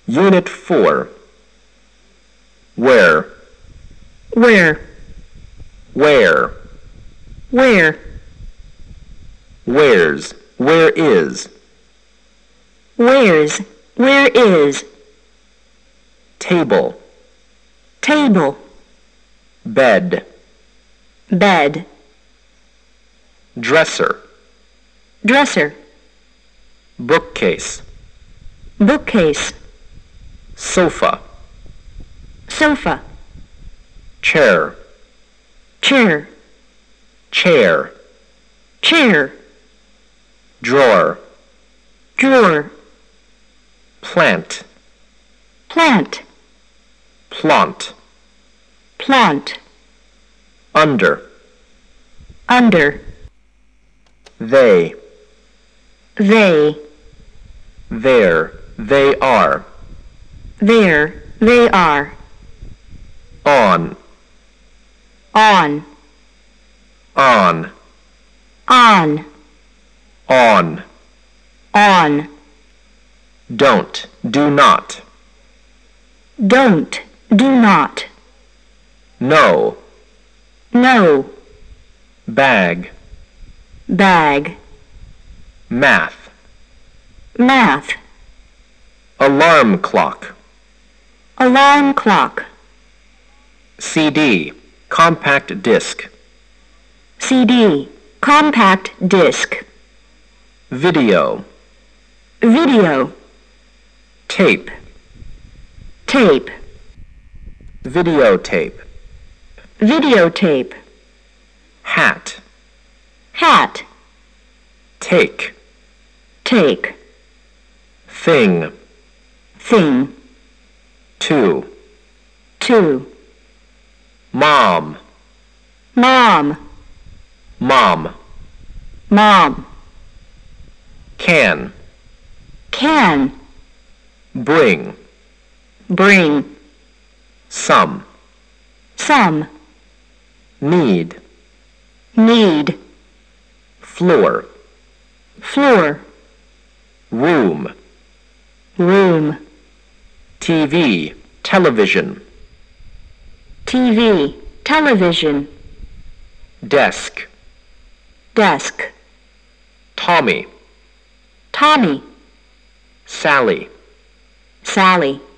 Unit 4. Where, where, where, where, where's, where is, where's, where is, table, table, bed, bed, dresser, dresser, bookcase, bookcase, sofa, sofa, chair, chair, chair, chair, drawer, drawer, plant, plant, plant, plant, under, under, they, they, there, they are, there, they are, on, on, on, on, on, on, don't, do not, don't, do not, no, no, bag, bag, math, math, alarm clock, alarm clock, CD, compact disc, CD, compact disc, video, video, tape, tape, videotape, videotape, hat, hat, take, take, thing, thing, two, two, mom, mom, mom, mom, can, can, bring, bring, some, some, need, need, floor, floor, room, room, TV, television, TV, television, desk, desk, Tommy, Tommy, Sally, Sally,